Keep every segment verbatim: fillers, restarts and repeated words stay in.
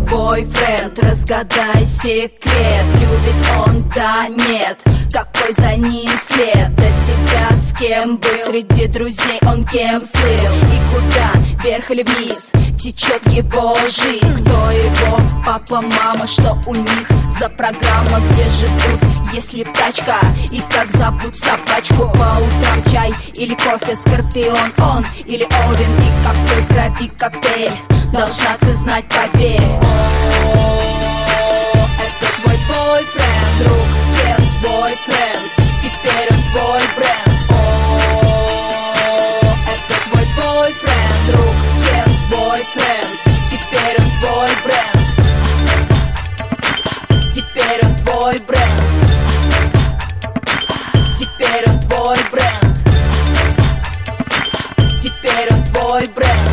бойфренд, разгадай секрет. Любит он, да, нет, какой за ним след? До тебя с кем был, среди друзей он кем слыл? И куда, вверх или вниз, течет его жизнь? Кто его папа, мама, что у них за программа, где живут, если тачка? И как зовут собачку? По утрам чай или кофе, скорпион он или овен? И какой в крови коктейль, должна ты знать, поверь. О, это твой бойфренд, друг, кент, бойфренд, теперь он твой бренд. О, это твой бойфренд, друг, кент, бойфренд, теперь он твой бренд. Теперь он твой бренд. Теперь он твой бренд. Теперь он твой бренд.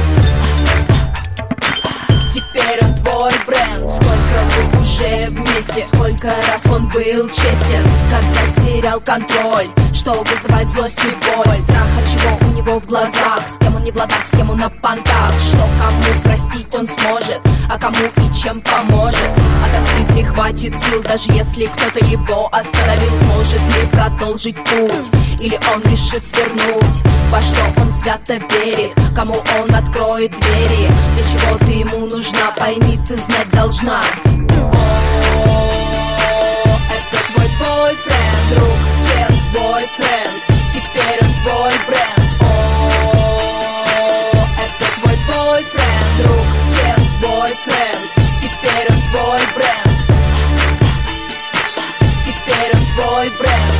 Теперь он твой бренд. Сколько вы уже вместе, сколько раз он был честен, когда терял контроль, что вызывает злость и боль. Страх от чего у него в глазах, с кем он не в ладах, с кем он на понтах. Что кому простить он сможет, а кому и чем поможет. Отомстить не хватит сил, даже если кто-то его остановил. Сможет ли продолжить путь, или он решит свернуть? Во что он свято верит, кому он откроет двери? Для чего ты ему нужна, пойми, ты знать должна. О, это твой бойфренд, друг, кент, бойфренд, теперь он твой бренд. О, это твой бойфренд, друг, кент, бойфренд, теперь он твой бренд. Теперь он твой бренд.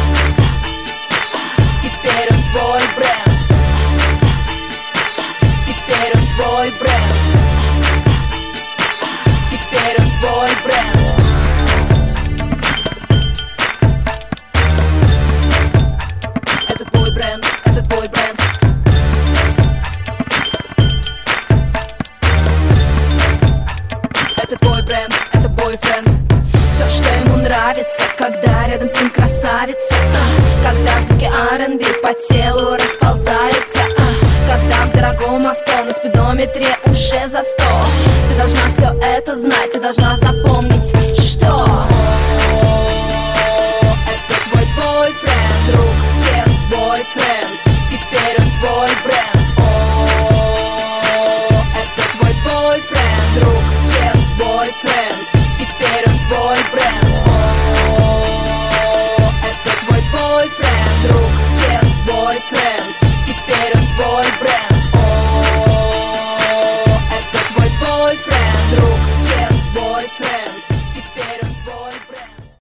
Теперь он твой бренд. Теперь он твой бренд. Теперь он твой бренд. Это твой бренд, это твой бренд. Это твой бренд, это бойфренд. Все, что ему нравится, когда рядом с ним красавица, а, когда звуки ар энд би по телу расползаются, а, когда в дорогом авто на спидометре уже за сто. Ты должна все это знать, ты должна запомнить, что это твой бойфренд, друг, кент, бойфренд, теперь он твой бренд. О, это твой бойфренд, друг, кент, бойфренд, теперь он твой бренд. О, это твой бойфренд, друг, кент, бойфренд, теперь он твой бренд.